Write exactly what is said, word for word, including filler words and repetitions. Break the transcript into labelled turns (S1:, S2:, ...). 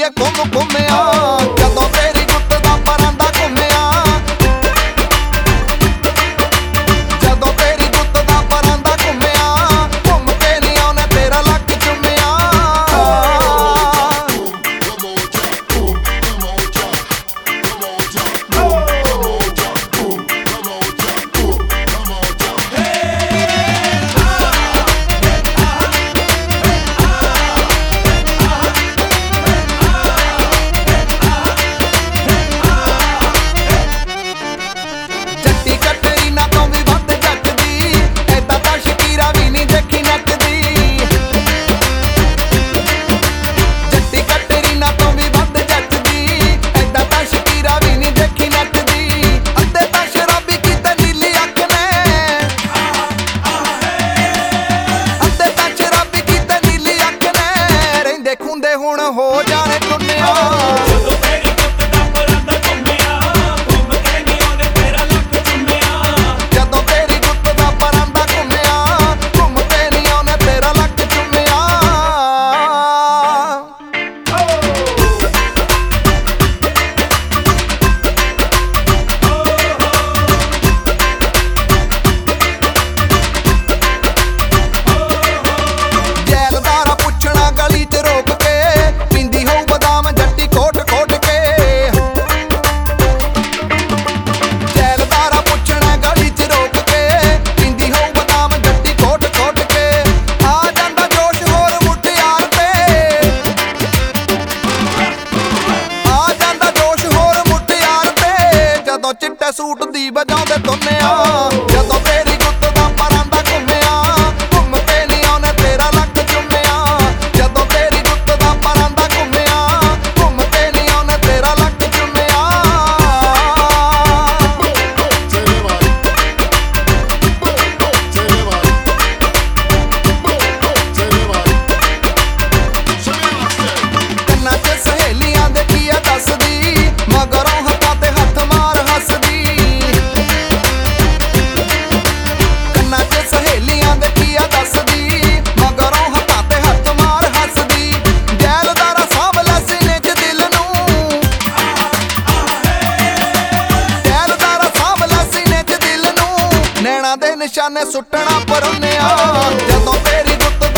S1: ਏ ਘੁੰਮ ਘੁੰਮਿਆ ਜਦੋਂ ਤੇਰੀ ਗੁੱਤ ਦਾ ਪਰਾਂਦਾ ਘੁੰਮਿਆ ਜਦੋਂ ਤੇਰੀ ਗੁੱਤ ਦਾ ਪਰਾਂਦਾ ਘੁੰਮਿਆ ਘੁੰਮ ਕੇ ਨੀ ਉਹਨੇ ਤੇਰਾ ਲੱਕ ਚੁੰਮਿਆ ਹੁਣ ਹੋ ਜਾਣੇ ਟੁੰਨਿਆ
S2: ਜਦੋਂ ਤੇਰੀ ਗੁੱਤ ਦਾ ਪਰਾਂਦਾ ਘੁੰਮਿਆ ਘੁੰਮ ਕੇ ਨੀ ਉਹਨੇ ਤੇਰਾ ਲੱਕ ਚੁੰਮਿਆ
S1: ਜਦੋਂ ਤੇਰੀ ਗੁੱਤ ਦਾ ਪਰਾਂਦਾ ਘੁੰਮਿਆ ਘੁੰਮ ਕੇ ਨੀ ਉਹਨੇ ਤੇਰਾ ਲੱਕ ਚੁੰਮਿਆ ਜੈਲਦਾਰਾ ਪੁੱਛਣਾ ਗਲੀ 'ਚ ਰੋਕ ਚਿੱਟੇ ਸੂਟ ਦੀ ਵਜਾਉਂਦੇ ਤੁੰਨਿਆ ਜਦੋਂ ਤੇਰੀ ਗੁੱਤ ਦਾ ਪਰਾਂਦਾ ਘੁੰਮਿਆ ਘੁੰਮ ਕੇ ਨੀ ਉਹਨੇ ਤੇਰਾ ਲੱਕ ਚੁੰਮਿਆ ਜਦੋਂ ਤੇਰੀ ਗੁੱਤ ਦਾ ਪਰਾਂਦਾ ਘੁੰਮਿਆ ਘੁੰਮ ਕੇ ਨੀ ਉਹਨੇ ਤੇਰਾ ਲੱਕ ਚੁੰਮਿਆ ਕੰਨਾਂ 'ਚ ਸਹੇਲੀਆਂ ਦੇ ਕੀ ਆ ਦੱਸਦੀ ਮਗਰੋਂ ਹੱਥਾਂ ਤੇ ਹੱਥ ਮਾਰ ਸਹੇਲੀਆਂ ਦੇ ਕੀ ਆ ਦੱਸਦੀ ਮਗਰੋਂ ਹੱਥਾਂ ਤੇ ਹੱਥ ਮਾਰ ਹੱਸਦੀ ਜੈਲਦਾਰਾ ਸਾਂਭ ਲੈ ਸੀਨੇ 'ਚ ਦਿਲ ਨੂੰ ਜੈਲਦਾਰਾ ਸਾਂਭ ਲੈ ਸੀਨੇ 'ਚ ਦਿਲ ਨੂੰ ਨੈਣਾ ਦੇ ਨਿਸ਼ਾਨੇ ਸੁੱਟਣਾ ਪਰੁੰਨਿਆ ਜਦੋਂ ਤੇਰੀ ਗੁੱਤ